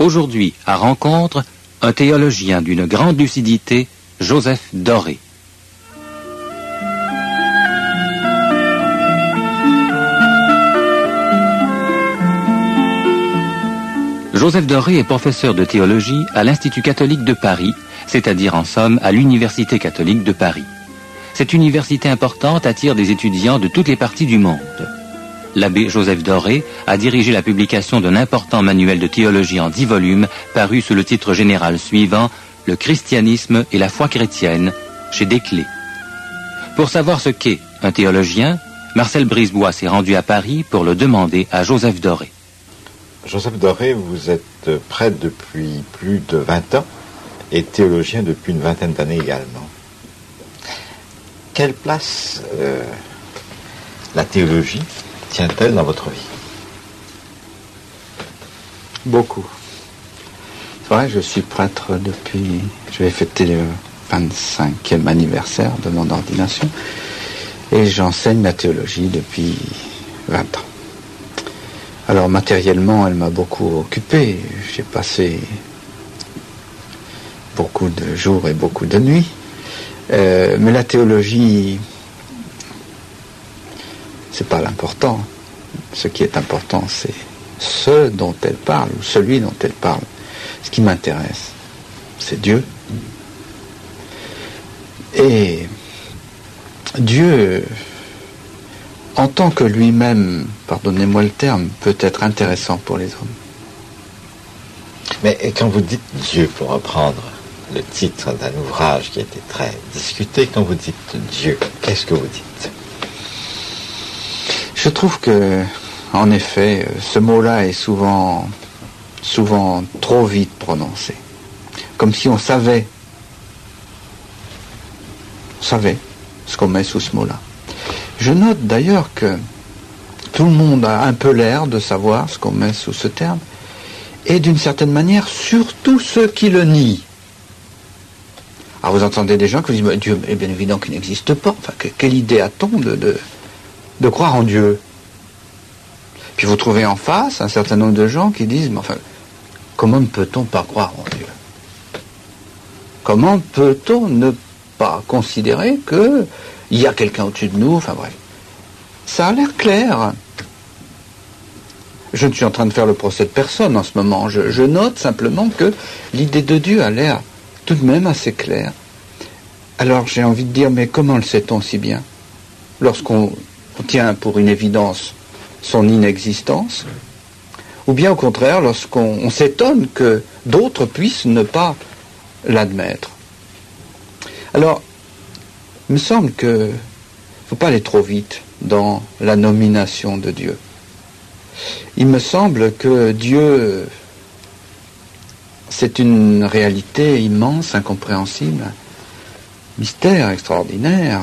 Aujourd'hui, à Rencontre, un théologien d'une grande lucidité, Joseph Doré. Joseph Doré est professeur de théologie à l'Institut catholique de Paris, c'est-à-dire en somme à l'Université catholique de Paris. Cette université importante attire des étudiants de toutes les parties du monde. L'abbé Joseph Doré a dirigé la publication d'un important manuel de théologie en 10 volumes, paru sous le titre général suivant « Le christianisme et la foi chrétienne » chez Desclés. Pour savoir ce qu'est un théologien, Marcel Brisebois s'est rendu à Paris pour le demander à Joseph Doré. Joseph Doré, vous êtes prêtre depuis plus de 20 ans et théologien depuis une vingtaine d'années également. Quelle place la théologie tient-elle dans votre vie? Beaucoup. C'est vrai, je suis prêtre depuis... Je vais fêter le 25e anniversaire de mon ordination et j'enseigne la théologie depuis 20 ans. Alors matériellement, elle m'a beaucoup occupé. J'ai passé beaucoup de jours et beaucoup de nuits. Mais la théologie, c'est pas l'important. Ce qui est important, c'est ce dont elle parle, ou celui dont elle parle. Ce qui m'intéresse, c'est Dieu. Et Dieu, en tant que lui-même, pardonnez-moi le terme, peut être intéressant pour les hommes. Mais quand vous dites Dieu, pour reprendre le titre d'un ouvrage qui a été très discuté, quand vous dites Dieu, qu'est-ce que vous dites? Je trouve que, en effet, ce mot-là est souvent trop vite prononcé. Comme si on savait ce qu'on met sous ce mot-là. Je note d'ailleurs que tout le monde a un peu l'air de savoir ce qu'on met sous ce terme, et d'une certaine manière, surtout ceux qui le nient. Alors vous entendez des gens qui vous disent, Dieu est bien évident qu'il n'existe pas. Enfin, quelle idée a-t-on de croire en Dieu? Puis vous trouvez en face un certain nombre de gens qui disent, mais enfin, comment peut-on pas croire en Dieu? Comment peut-on ne pas considérer qu'il y a quelqu'un au-dessus de nous? Enfin bref. Ça a l'air clair. Je ne suis en train de faire le procès de personne en ce moment. Je note simplement que l'idée de Dieu a l'air tout de même assez claire. Alors j'ai envie de dire, mais comment le sait-on si bien? Lorsqu'on tient pour une évidence son inexistence, ou bien au contraire, lorsqu'on s'étonne que d'autres puissent ne pas l'admettre. Alors, il me semble qu'il ne faut pas aller trop vite dans la nomination de Dieu. Il me semble que Dieu, c'est une réalité immense, incompréhensible, mystère extraordinaire,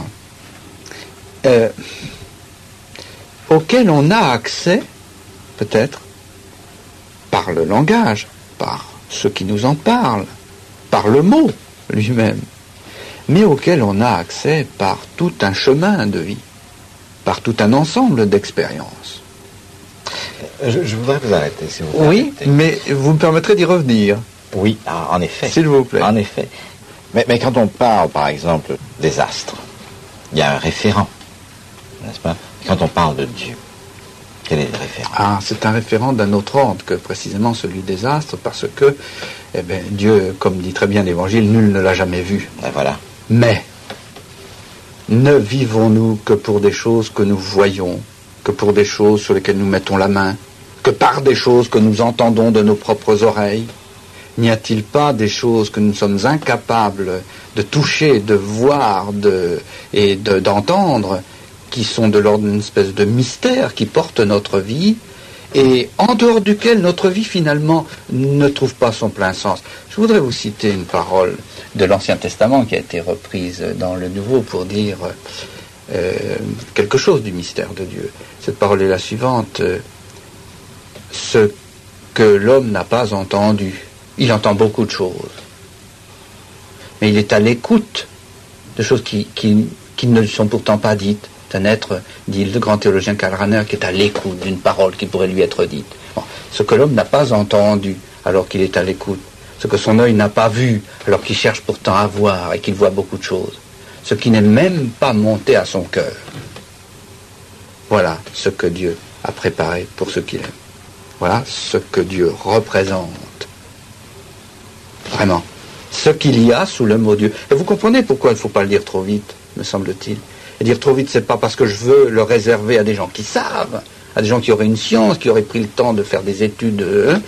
auquel on a accès, peut-être, par le langage, par ceux qui nous en parlent, par le mot lui-même, mais auquel on a accès par tout un chemin de vie, par tout un ensemble d'expériences. Je voudrais vous arrêter, si vous Oui, permettez. mais vous me permettrez d'y revenir. Oui, en effet. S'il vous plaît. En effet. Mais quand on parle, par exemple, des astres, il y a un référent, n'est-ce pas? Quand on parle de Dieu, quel est le référent? Ah, c'est un référent d'un autre ordre que précisément celui des astres, parce que, Dieu, comme dit très bien l'Évangile, nul ne l'a jamais vu. Et voilà. Mais, ne vivons-nous que pour des choses que nous voyons, que pour des choses sur lesquelles nous mettons la main, que par des choses que nous entendons de nos propres oreilles? N'y a-t-il pas des choses que nous sommes incapables de toucher, de voir et d'entendre, qui sont de l'ordre d'une espèce de mystère qui porte notre vie, et en dehors duquel notre vie finalement ne trouve pas son plein sens? Je voudrais vous citer une parole de l'Ancien Testament qui a été reprise dans le Nouveau pour dire quelque chose du mystère de Dieu. Cette parole est la suivante: ce que l'homme n'a pas entendu. Il entend beaucoup de choses, mais il est à l'écoute de choses qui ne lui sont pourtant pas dites. C'est un être, dit le grand théologien Karl Rahner, qui est à l'écoute d'une parole qui pourrait lui être dite. Bon, ce que l'homme n'a pas entendu. alors qu'il est à l'écoute, ce que son œil n'a pas vu alors qu'il cherche pourtant à voir et qu'il voit beaucoup de choses, ce qui n'est même pas monté à son cœur. Voilà ce que Dieu a préparé pour ceux qu'il aime. Voilà ce que Dieu représente. Vraiment. Ce qu'il y a sous le mot Dieu. Et vous comprenez pourquoi il ne faut pas le dire trop vite, me semble-t-il. Et dire trop vite, c'est pas parce que je veux le réserver à des gens qui savent, à des gens qui auraient une science, qui auraient pris le temps de faire des études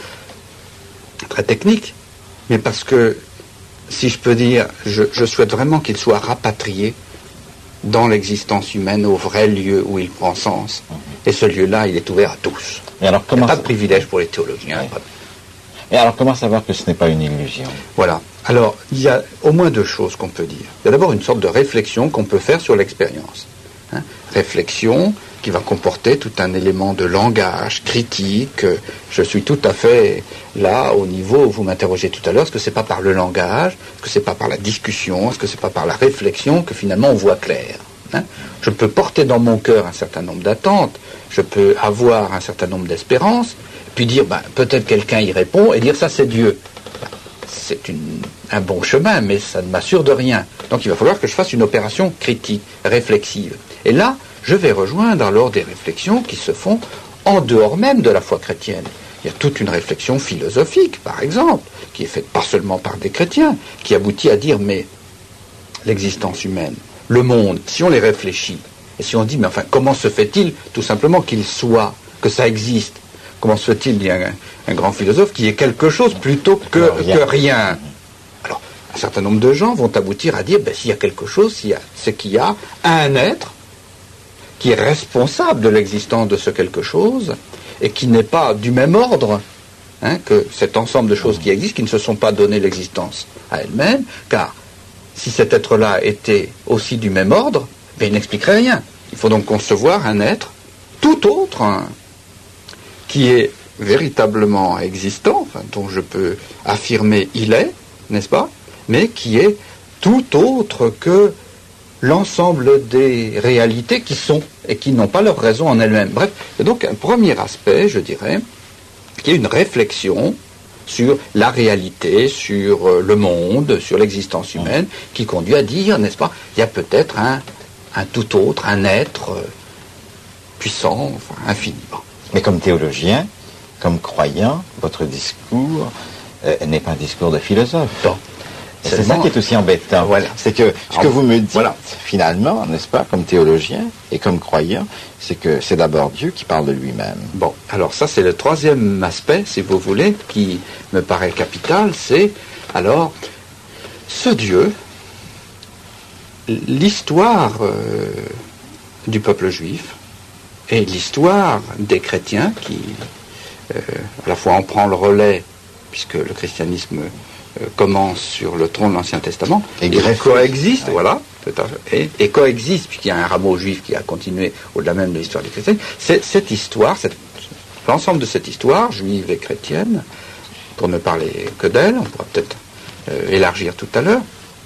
très techniques, mais parce que, si je peux dire, je souhaite vraiment qu'il soit rapatrié dans l'existence humaine, au vrai lieu où il prend sens. Et ce lieu-là, il est ouvert à tous. Et alors, il n'y a pas de privilège pour les théologiens. Oui. Et alors, comment savoir que ce n'est pas une illusion? Voilà. Alors, il y a au moins deux choses qu'on peut dire. Il y a d'abord une sorte de réflexion qu'on peut faire sur l'expérience. Réflexion qui va comporter tout un élément de langage critique. Je suis tout à fait là au niveau où vous m'interrogez tout à l'heure. Est-ce que c'est pas par le langage? Est-ce que c'est pas par la discussion? Est-ce que c'est pas par la réflexion que finalement on voit clair? Je peux porter dans mon cœur un certain nombre d'attentes. Je peux avoir un certain nombre d'espérances. Puis dire, peut-être quelqu'un y répond, et dire ça c'est Dieu. C'est un bon chemin, mais ça ne m'assure de rien. Donc il va falloir que je fasse une opération critique, réflexive. Et là, je vais rejoindre alors des réflexions qui se font en dehors même de la foi chrétienne. Il y a toute une réflexion philosophique, par exemple, qui est faite pas seulement par des chrétiens, qui aboutit à dire, mais l'existence humaine, le monde, si on les réfléchit, et si on dit, mais enfin, comment se fait-il tout simplement qu'il soit, que ça existe? Comment se fait-il, dit un grand philosophe, qu'il y ait quelque chose plutôt que rien? Alors, un certain nombre de gens vont aboutir à dire, s'il y a quelque chose, c'est qu'il y a un être qui est responsable de l'existence de ce quelque chose, et qui n'est pas du même ordre que cet ensemble de choses qui existent, qui ne se sont pas donné l'existence à elles-mêmes, car si cet être-là était aussi du même ordre, il n'expliquerait rien. Il faut donc concevoir un être tout autre, qui est véritablement existant, dont je peux affirmer il est, n'est-ce pas, mais qui est tout autre que l'ensemble des réalités qui sont et qui n'ont pas leur raison en elles-mêmes. Bref, il y a donc un premier aspect, je dirais, qui est une réflexion sur la réalité, sur le monde, sur l'existence humaine, qui conduit à dire, n'est-ce pas, il y a peut-être un tout autre, un être puissant, infini. Mais comme théologien, comme croyant, votre discours n'est pas un discours de philosophe. Non. C'est ça qui est aussi embêtant. Voilà. C'est que ce que vous me dites, finalement, n'est-ce pas, comme théologien et comme croyant, c'est que c'est d'abord Dieu qui parle de lui-même. Bon, alors ça c'est le troisième aspect, si vous voulez, qui me paraît capital, c'est, alors, ce Dieu, l'histoire du peuple juif, et l'histoire des chrétiens qui, à la fois, en prend le relais, puisque le christianisme commence sur le tronc de l'Ancien Testament, et coexiste, voilà, et coexiste, puisqu'il y a un rameau juif qui a continué au-delà même de l'histoire des chrétiens. Cette histoire, l'ensemble de cette histoire, juive et chrétienne, pour ne parler que d'elle, on pourra peut-être élargir tout à l'heure,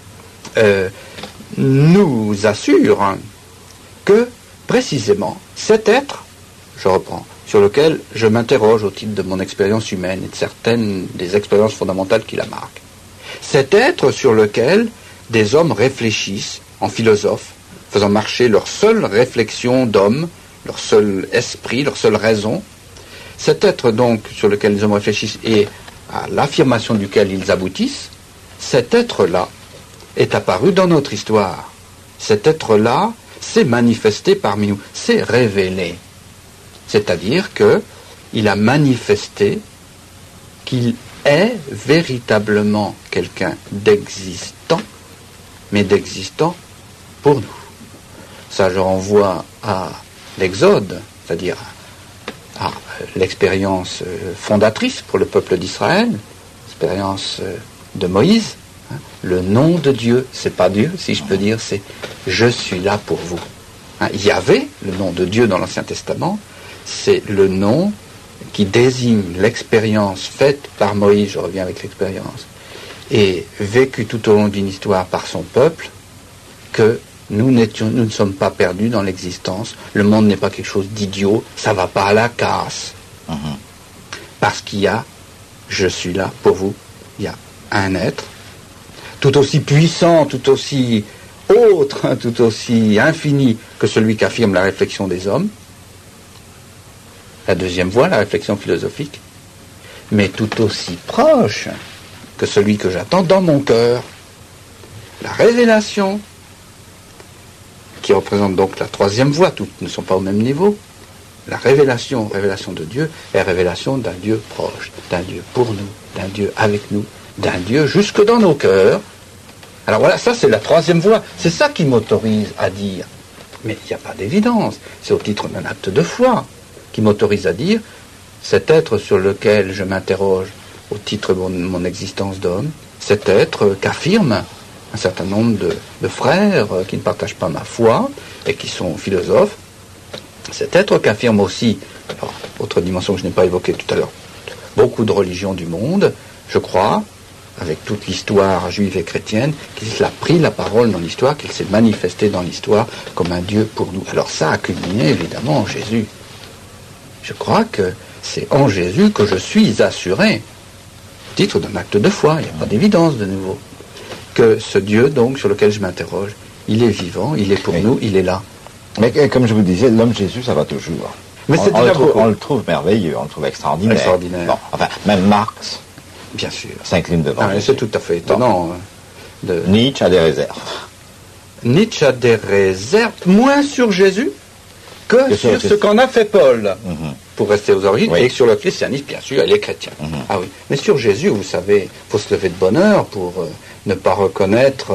nous assure que, précisément, cet être, je reprends, sur lequel je m'interroge au titre de mon expérience humaine et de certaines des expériences fondamentales qui la marquent. Cet être sur lequel des hommes réfléchissent en philosophes, faisant marcher leur seule réflexion d'homme, leur seul esprit, leur seule raison. Cet être donc sur lequel les hommes réfléchissent et à l'affirmation duquel ils aboutissent, cet être-là est apparu dans notre histoire. Cet être-là s'est manifesté parmi nous, s'est révélé. C'est-à-dire qu'il a manifesté qu'il est véritablement quelqu'un d'existant, mais d'existant pour nous. Ça, je renvoie à l'Exode, c'est-à-dire à l'expérience fondatrice pour le peuple d'Israël, l'expérience de Moïse. Le nom de Dieu, c'est pas Dieu, si je peux dire, c'est « Je suis là pour vous ». Yahvé, le nom de Dieu dans l'Ancien Testament, c'est le nom qui désigne l'expérience faite par Moïse, je reviens avec l'expérience, et vécue tout au long d'une histoire par son peuple, que nous ne sommes pas perdus dans l'existence. Le monde n'est pas quelque chose d'idiot, ça ne va pas à la casse. Parce qu'il y a je suis là pour vous. Il y a un être, tout aussi puissant, tout aussi autre, tout aussi infini que celui qu'affirme la réflexion des hommes. La deuxième voie, la réflexion philosophique, mais tout aussi proche que celui que j'attends dans mon cœur. La révélation, qui représente donc la troisième voie, toutes ne sont pas au même niveau. La révélation de Dieu est révélation d'un Dieu proche, d'un Dieu pour nous, d'un Dieu avec nous, d'un Dieu jusque dans nos cœurs. Alors voilà, ça c'est la troisième voie, c'est ça qui m'autorise à dire. Mais il n'y a pas d'évidence, c'est au titre d'un acte de foi qui m'autorise à dire, cet être sur lequel je m'interroge au titre de mon existence d'homme, cet être qu'affirment un certain nombre de frères qui ne partagent pas ma foi et qui sont philosophes, cet être qu'affirme aussi, alors, autre dimension que je n'ai pas évoquée tout à l'heure, beaucoup de religions du monde, je crois, avec toute l'histoire juive et chrétienne, qu'il a pris la parole dans l'histoire, qu'il s'est manifesté dans l'histoire comme un Dieu pour nous. Alors ça a culminé évidemment en Jésus. Je crois que c'est en Jésus que je suis assuré, au titre d'un acte de foi, il n'y a pas d'évidence de nouveau, que ce Dieu donc sur lequel je m'interroge, il est vivant, il est pour nous, il est là. Mais comme je vous disais, l'homme Jésus, ça va toujours. Mais on le trouve merveilleux, on le trouve extraordinaire. Bon, enfin, même Marx, bien sûr, s'incline devant. C'est tout à fait étonnant. Bon. Nietzsche a des réserves. Nietzsche a des réserves, moins sur Jésus que sur ce qu'en a fait Paul, pour rester aux origines, oui. Et sur le christianisme, bien sûr, et les chrétiens. Ah oui. Mais sur Jésus, vous savez, il faut se lever de bonne heure pour ne pas reconnaître,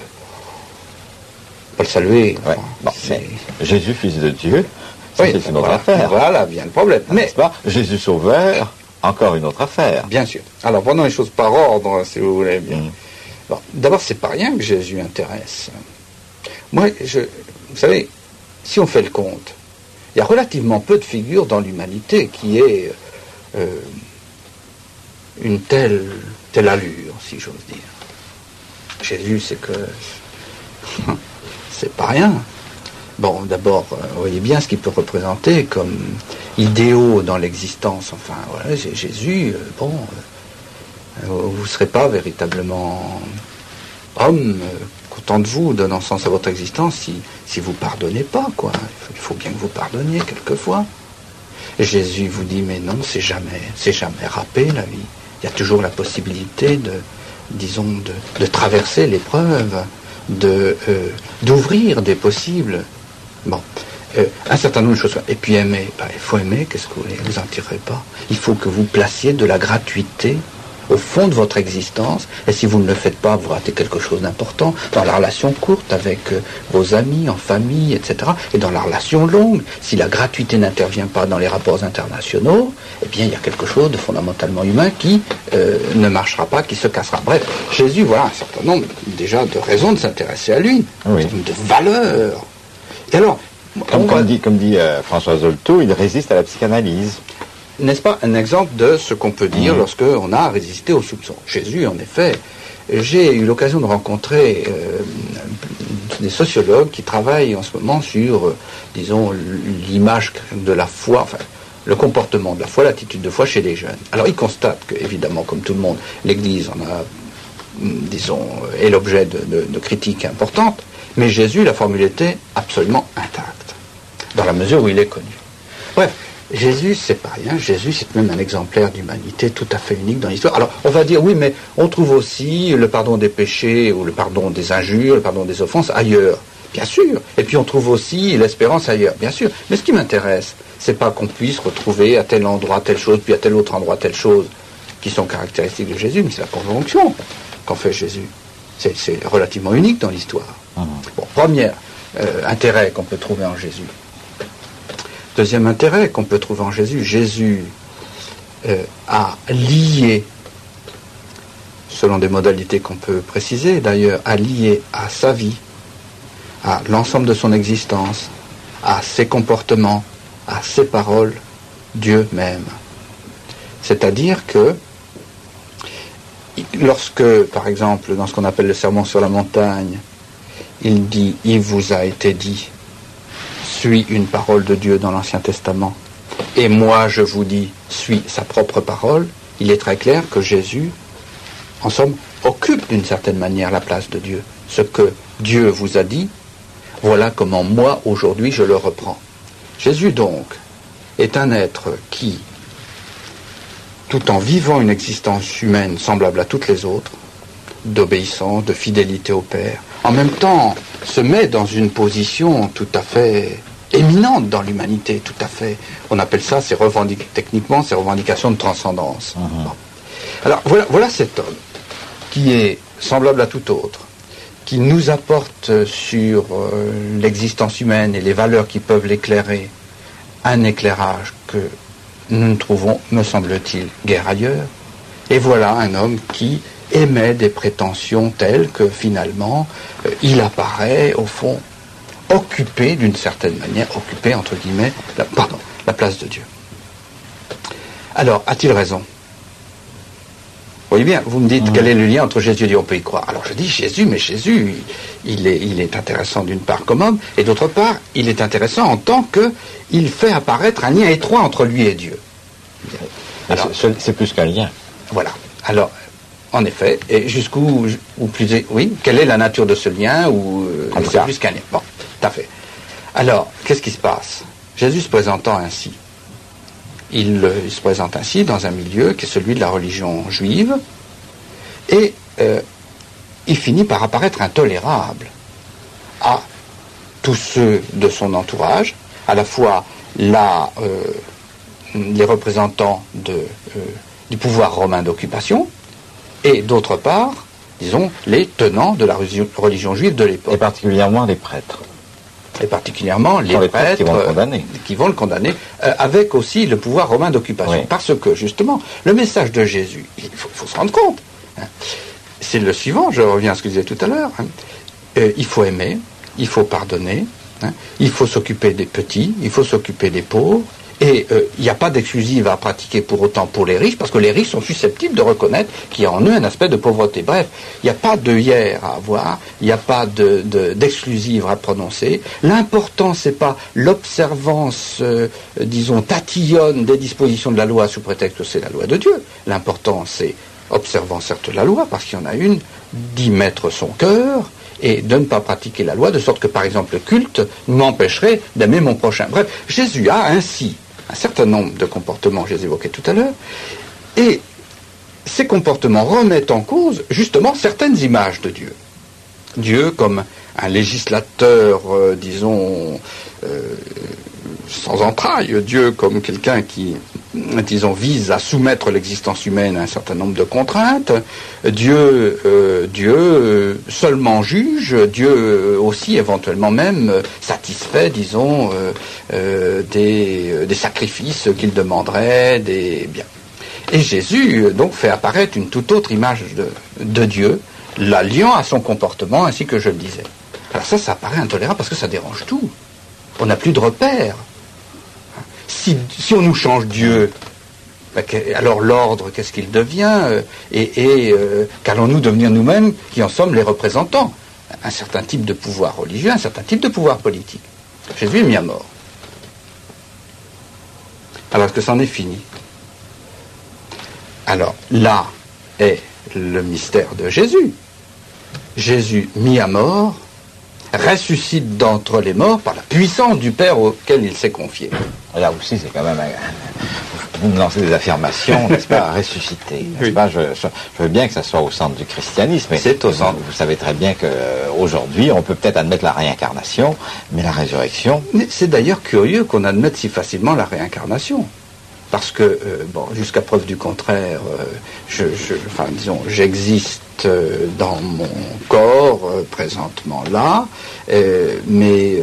pas le saluer. Ouais. Bon, Jésus, fils de Dieu, ça, c'est une autre affaire. Voilà, bien le problème. Mais pas Jésus sauveur, encore une autre affaire. Bien sûr. Alors, prenons les choses par ordre, si vous voulez bien. Bon, d'abord, c'est pas rien que Jésus intéresse. Moi, vous savez, si on fait le compte, il y a relativement peu de figures dans l'humanité qui aient une telle allure, si j'ose dire. Jésus, c'est que c'est pas rien. Bon, d'abord, vous voyez bien ce qu'il peut représenter comme idéaux dans l'existence. Enfin, voilà, Jésus, vous ne serez pas véritablement homme, qu'autant de vous donnant sens à votre existence si vous pardonnez pas, quoi. Il faut bien que vous pardonniez quelquefois. Et Jésus vous dit, mais non, c'est jamais râpé la vie. Il y a toujours la possibilité de traverser l'épreuve, d'ouvrir des possibles. Bon, un certain nombre de choses. Et puis aimer, il faut aimer, qu'est-ce que vous voulez, vous en tirerez pas. Il faut que vous placiez de la gratuité au fond de votre existence, et si vous ne le faites pas, vous ratez quelque chose d'important dans la relation courte avec vos amis, en famille, etc. Et dans la relation longue, si la gratuité n'intervient pas dans les rapports internationaux, eh bien il y a quelque chose de fondamentalement humain qui ne marchera pas, qui se cassera. Bref, Jésus, voilà un certain nombre déjà de raisons de s'intéresser à lui, oui. De valeurs. Et alors, comme dit François Zolto, il résiste à la psychanalyse. N'est-ce pas un exemple de ce qu'on peut dire lorsque on a résisté aux soupçons? Jésus, en effet, j'ai eu l'occasion de rencontrer des sociologues qui travaillent en ce moment sur, disons, l'image de la foi, enfin, le comportement de la foi, l'attitude de foi chez les jeunes. Alors, ils constatent que, évidemment, comme tout le monde, l'Église en a, disons, est l'objet de critiques importantes, mais Jésus, la formule était absolument intacte, dans la mesure où il est connu. Bref. Jésus, c'est pas rien. Jésus, c'est même un exemplaire d'humanité tout à fait unique dans l'histoire. Alors, on va dire, oui, mais on trouve aussi le pardon des péchés, ou le pardon des injures, le pardon des offenses ailleurs. Bien sûr. Et puis, on trouve aussi l'espérance ailleurs. Bien sûr. Mais ce qui m'intéresse, c'est pas qu'on puisse retrouver à tel endroit telle chose, puis à tel autre endroit telle chose, qui sont caractéristiques de Jésus, mais c'est la conjonction qu'en fait Jésus. C'est relativement unique dans l'histoire. Bon, premier intérêt qu'on peut trouver en Jésus. Deuxième intérêt qu'on peut trouver en Jésus, Jésus a lié, selon des modalités qu'on peut préciser d'ailleurs, a lié à sa vie, à l'ensemble de son existence, à ses comportements, à ses paroles, Dieu même. C'est-à-dire que lorsque, par exemple, dans ce qu'on appelle le sermon sur la montagne, il dit « Il vous a été dit », suit une parole de Dieu dans l'Ancien Testament, et moi je vous dis, suis sa propre parole, il est très clair que Jésus, en somme, occupe d'une certaine manière la place de Dieu. Ce que Dieu vous a dit, voilà comment moi, aujourd'hui, je le reprends. Jésus, donc, est un être qui, tout en vivant une existence humaine semblable à toutes les autres, d'obéissance, de fidélité au Père, en même temps se met dans une position tout à fait éminente dans l'humanité, tout à fait, on appelle ça, techniquement, ces revendications de transcendance. Bon. Alors voilà cet homme qui est semblable à tout autre, qui nous apporte sur l'existence humaine et les valeurs qui peuvent l'éclairer, un éclairage que nous ne trouvons, me semble-t-il, guère ailleurs. Et voilà un homme qui émet des prétentions telles que finalement il apparaît au fond occupé d'une certaine manière, occupé entre guillemets, la place de Dieu. Alors, a-t-il raison? Vous voyez bien, vous me dites quel est le lien entre Jésus et Dieu, on peut y croire. Alors je dis Jésus, mais Jésus, il est intéressant d'une part comme homme, et d'autre part, il est intéressant en tant qu'il fait apparaître un lien étroit entre lui et Dieu. Alors, c'est plus qu'un lien. Voilà. Alors, en effet, et jusqu'où, oui, quelle est la nature de ce lien, ou c'est plus qu'un lien. Bon, tout à fait. Alors, qu'est-ce qui se passe? Jésus se présentant ainsi, il se présente ainsi dans un milieu qui est celui de la religion juive, et il finit par apparaître intolérable à tous ceux de son entourage, à la fois les représentants du pouvoir romain d'occupation, et d'autre part, disons, les tenants de la religion juive de l'époque. Et particulièrement les prêtres. Et particulièrement les prêtres qui vont le condamner, avec aussi le pouvoir romain d'occupation. Oui. Parce que, justement, le message de Jésus, il faut se rendre compte, c'est le suivant, je reviens à ce que je disais tout à l'heure, il faut aimer, il faut pardonner, il faut s'occuper des petits, il faut s'occuper des pauvres, et il n'y a pas d'exclusive à pratiquer pour autant pour les riches, parce que les riches sont susceptibles de reconnaître qu'il y a en eux un aspect de pauvreté. Bref, il n'y a pas de hier à avoir, il n'y a pas d'exclusive à prononcer. L'important, c'est pas l'observance, disons, tatillonne des dispositions de la loi sous prétexte que c'est la loi de Dieu. L'important, c'est, observant certes la loi, parce qu'il y en a une, d'y mettre son cœur, et de ne pas pratiquer la loi, de sorte que, par exemple, le culte m'empêcherait d'aimer mon prochain. Bref, Jésus a ainsi un certain nombre de comportements, je les évoquais tout à l'heure, et ces comportements remettent en cause, justement, certaines images de Dieu. Dieu comme un législateur, disons, sans entrailles, Dieu comme quelqu'un qui, disons, vise à soumettre l'existence humaine à un certain nombre de contraintes, Dieu seulement juge, Dieu aussi éventuellement même satisfait, disons, des sacrifices qu'il demanderait, des biens. Et Jésus donc fait apparaître une toute autre image de Dieu, la liant à son comportement, ainsi que je le disais. Alors ça paraît intolérable parce que ça dérange tout. On n'a plus de repères. Si on nous change Dieu, alors l'ordre, qu'est-ce qu'il devient? Qu'allons-nous devenir nous-mêmes, qui en sommes les représentants? Un certain type de pouvoir religieux, un certain type de pouvoir politique. Jésus est mis à mort. Alors que c'en est fini. Alors là est le mystère de Jésus. Jésus mis à mort ressuscite d'entre les morts par la puissance du Père auquel il s'est confié. Là aussi, c'est quand même... Vous me lancez des affirmations, n'est-ce pas, à ressusciter. N'est-ce pas, je veux bien que ça soit au centre du christianisme, mais c'est au centre. Vous savez très bien qu'aujourd'hui, on peut peut-être admettre la réincarnation, mais la résurrection... Mais c'est d'ailleurs curieux qu'on admette si facilement la réincarnation. Parce que, jusqu'à preuve du contraire, j'existe dans mon corps, présentement là, mais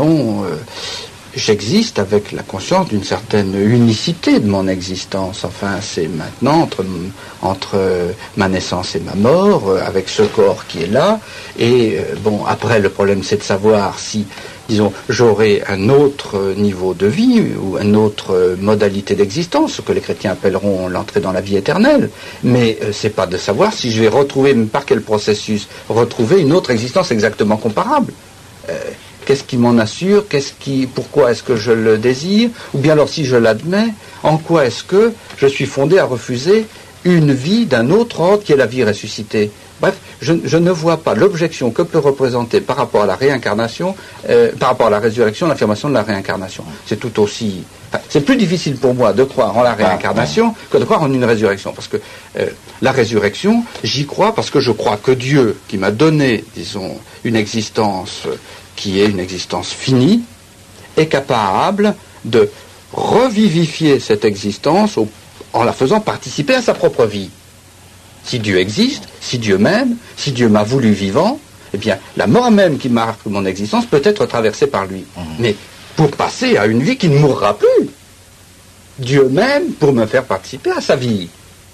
j'existe avec la conscience d'une certaine unicité de mon existence. Enfin, c'est maintenant entre ma naissance et ma mort, avec ce corps qui est là, et après, le problème, c'est de savoir si, disons, j'aurai un autre niveau de vie ou une autre modalité d'existence, ce que les chrétiens appelleront l'entrée dans la vie éternelle. Mais c'est pas de savoir si je vais retrouver, par quel processus, retrouver une autre existence exactement comparable. qu'est-ce qui m'en assure, pourquoi est-ce que je le désire, ou bien alors si je l'admets, en quoi est-ce que je suis fondé à refuser une vie d'un autre ordre qui est la vie ressuscitée. Bref, je ne vois pas l'objection que peut représenter par rapport à la réincarnation, par rapport à la résurrection, l'affirmation de la réincarnation. C'est tout aussi... c'est plus difficile pour moi de croire en la réincarnation que de croire en une résurrection. Parce que la résurrection, j'y crois parce que je crois que Dieu, qui m'a donné, disons, une existence qui est une existence finie, est capable de revivifier cette existence en la faisant participer à sa propre vie. Si Dieu existe, si Dieu m'aime, si Dieu m'a voulu vivant, eh bien, la mort même qui marque mon existence peut être traversée par lui. Mais pour passer à une vie qui ne mourra plus. Dieu m'aime pour me faire participer à sa vie.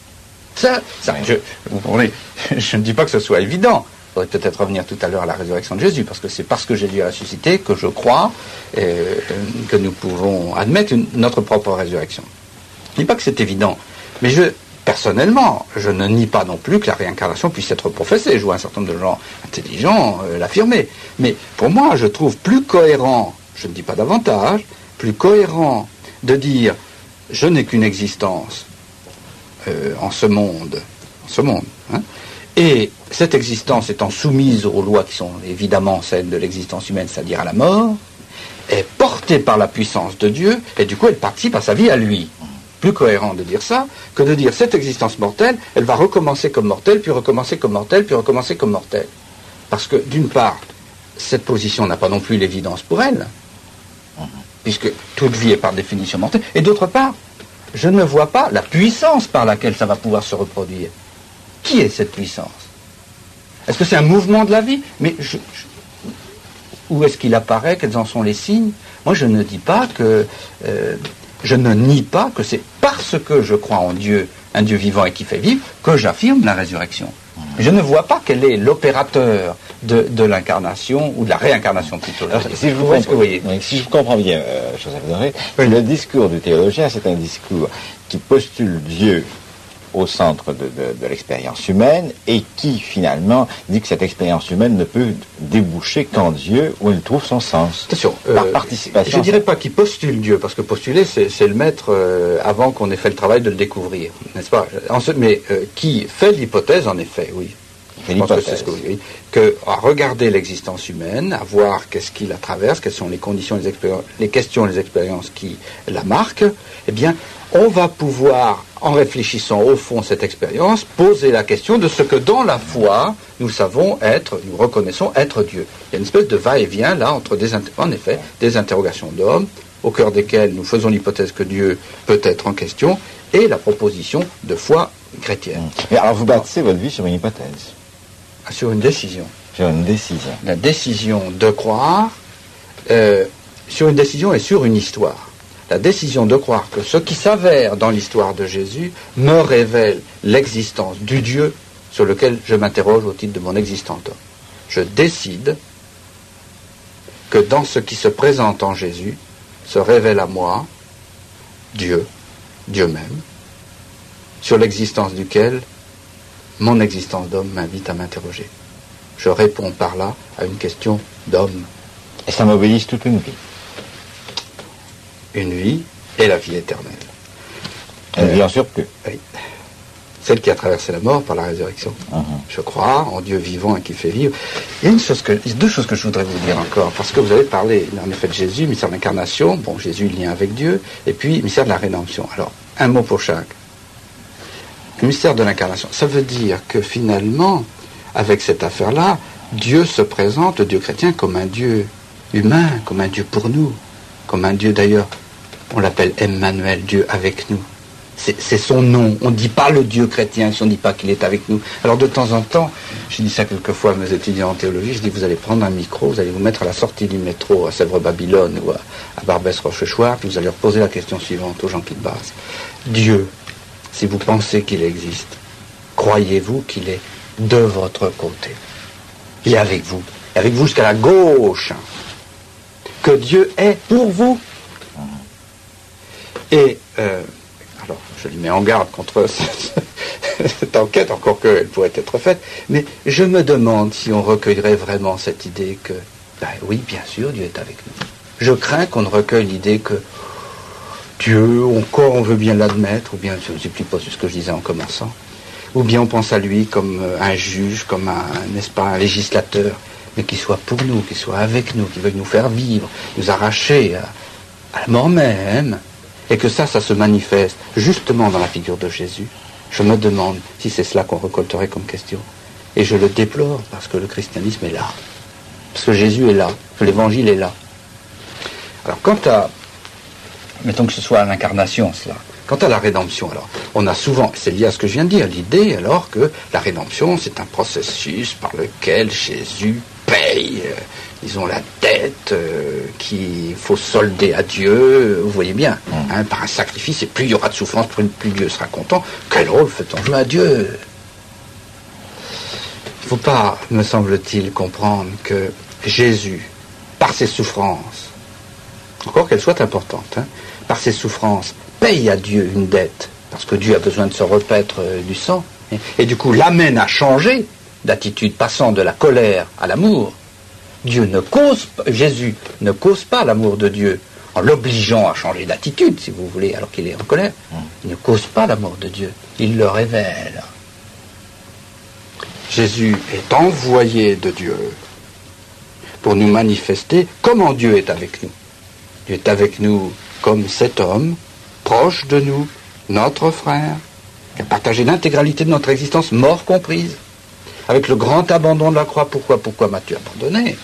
Vous comprenez, je ne dis pas que ce soit évident. Il faudrait peut-être revenir tout à l'heure à la résurrection de Jésus, parce que c'est parce que Jésus est ressuscité que je crois que nous pouvons admettre notre propre résurrection. Je ne dis pas que c'est évident, mais personnellement, je ne nie pas non plus que la réincarnation puisse être professée. Je vois un certain nombre de gens intelligents l'affirmer. Mais pour moi, je trouve plus cohérent, je ne dis pas davantage, plus cohérent de dire je n'ai qu'une existence en ce monde, hein, et cette existence étant soumise aux lois qui sont évidemment celles de l'existence humaine, c'est-à-dire à la mort, est portée par la puissance de Dieu, et du coup elle participe à sa vie à lui. Plus cohérent de dire ça que de dire cette existence mortelle, elle va recommencer comme mortelle, puis recommencer comme mortelle, puis recommencer comme mortelle. Parce que d'une part, cette position n'a pas non plus l'évidence pour elle, puisque toute vie est par définition mortelle, et d'autre part, je ne vois pas la puissance par laquelle ça va pouvoir se reproduire. Qui est cette puissance? Est-ce que c'est un mouvement de la vie? Mais où est-ce qu'il apparaît? Quels en sont les signes? Moi, je ne dis pas que... je ne nie pas que c'est parce que je crois en Dieu, un Dieu vivant et qui fait vivre, que j'affirme la résurrection. Je ne vois pas quel est l'opérateur de l'incarnation, ou de la réincarnation plutôt. Alors, si je vous comprends bien, Joseph Doré, le discours du théologien, c'est un discours qui postule Dieu au centre de l'expérience humaine et qui, finalement, dit que cette expérience humaine ne peut déboucher qu'en Dieu où elle trouve son sens. Attention, par participation. Je ne dirais pas qu'il postule Dieu, parce que postuler, c'est le mettre avant qu'on ait fait le travail de le découvrir, n'est-ce pas? Mais qui fait l'hypothèse, en effet, oui. Je pense que c'est ce que vous dites. À regarder l'existence humaine, à voir qu'est-ce qui la traverse, quelles sont les conditions, les questions, les expériences qui la marquent, eh bien, on va pouvoir, en réfléchissant au fond cette expérience, poser la question de ce que dans la foi, nous savons être, nous reconnaissons être Dieu. Il y a une espèce de va-et-vient là entre en effet, des interrogations d'hommes, au cœur desquelles nous faisons l'hypothèse que Dieu peut être en question, et la proposition de foi chrétienne. Mais alors vous bâtissez votre vie sur une hypothèse? Sur une décision. Sur une décision. La décision de croire, sur une décision et sur une histoire. La décision de croire que ce qui s'avère dans l'histoire de Jésus me révèle l'existence du Dieu sur lequel je m'interroge au titre de mon existence d'homme. Je décide que dans ce qui se présente en Jésus se révèle à moi Dieu, Dieu même, sur l'existence duquel mon existence d'homme m'invite à m'interroger. Je réponds par là à une question d'homme. Et ça mobilise toute une vie. Une vie et la vie éternelle. Une vie en surplus. Oui. Celle qui a traversé la mort par la résurrection. Je crois en Dieu vivant et qui fait vivre. Il y a deux choses que je voudrais vous dire encore, parce que vous avez parlé en effet de Jésus, mystère de l'incarnation, bon, Jésus, lien avec Dieu, et puis mystère de la rédemption. Alors, un mot pour chaque. Le mystère de l'incarnation, ça veut dire que finalement, avec cette affaire-là, Dieu se présente, le Dieu chrétien, comme un Dieu humain, comme un Dieu pour nous, comme un Dieu d'ailleurs, on l'appelle Emmanuel, Dieu avec nous. C'est son nom. On ne dit pas le Dieu chrétien si on ne dit pas qu'il est avec nous. Alors de temps en temps, je dis ça quelquefois à mes étudiants en théologie, je dis vous allez prendre un micro, vous allez vous mettre à la sortie du métro à Sèvres-Babylone ou à Barbès-Rochechouart, puis vous allez leur poser la question suivante aux gens qui passent. Dieu, si vous pensez qu'il existe, croyez-vous qu'il est de votre côté? Il est avec vous jusqu'à la gauche. Que Dieu est pour vous. Et alors, je lui mets en garde contre cette enquête, encore qu'elle pourrait être faite, mais je me demande si on recueillerait vraiment cette idée que Ben oui, bien sûr, Dieu est avec nous. Je crains qu'on ne recueille l'idée que Dieu, encore on veut bien l'admettre, ou bien, je ne sais plus pas ce que je disais en commençant, ou bien on pense à lui comme un juge, comme n'est-ce pas, un législateur, mais qu'il soit pour nous, qu'il soit avec nous, qu'il veuille nous faire vivre, nous arracher à la mort même, et que ça se manifeste justement dans la figure de Jésus. Je me demande si c'est cela qu'on récolterait comme question. Et je le déplore parce que le christianisme est là. Parce que Jésus est là, que l'évangile est là. Alors quant à, mettons que ce soit à l'incarnation cela, quant à la rédemption, alors, on a souvent, c'est lié à ce que je viens de dire, l'idée alors que la rédemption c'est un processus par lequel Jésus paye, disons, la dette qu'il faut solder à Dieu, vous voyez bien, hein, par un sacrifice, et plus il y aura de souffrance, plus Dieu sera content. Quel rôle fait-on jouer à Dieu? Il ne faut pas, me semble-t-il, comprendre que Jésus, par ses souffrances, encore qu'elles soient importantes, hein, par ses souffrances, paye à Dieu une dette, parce que Dieu a besoin de se repaître du sang, et du coup l'amène à changer d'attitude, passant de la colère à l'amour. Jésus ne cause pas l'amour de Dieu en l'obligeant à changer d'attitude, si vous voulez, alors qu'il est en colère. Il ne cause pas l'amour de Dieu, il le révèle. Jésus est envoyé de Dieu pour nous manifester comment Dieu est avec nous. Dieu est avec nous comme cet homme, proche de nous, notre frère, qui a partagé l'intégralité de notre existence, mort comprise, avec le grand abandon de la croix. Pourquoi m'as-tu abandonné?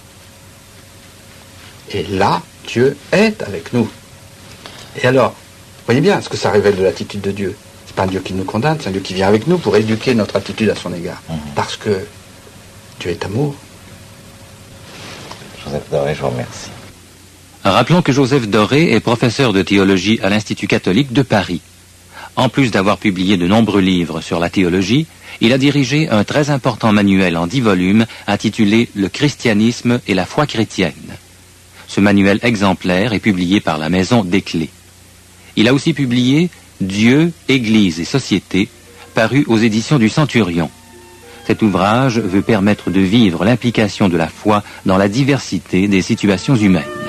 Et là, Dieu est avec nous. Et alors, voyez bien ce que ça révèle de l'attitude de Dieu. C'est pas un Dieu qui nous condamne, c'est un Dieu qui vient avec nous pour éduquer notre attitude à son égard. Parce que Dieu est amour. Joseph Doré, je vous remercie. Rappelons que Joseph Doré est professeur de théologie à l'Institut catholique de Paris. En plus d'avoir publié de nombreux livres sur la théologie, il a dirigé un très important manuel en 10 volumes intitulé « Le christianisme et la foi chrétienne ». Ce manuel exemplaire est publié par la Maison des Clés. Il a aussi publié « Dieu, Église et Société », paru aux éditions du Centurion. Cet ouvrage veut permettre de vivre l'implication de la foi dans la diversité des situations humaines.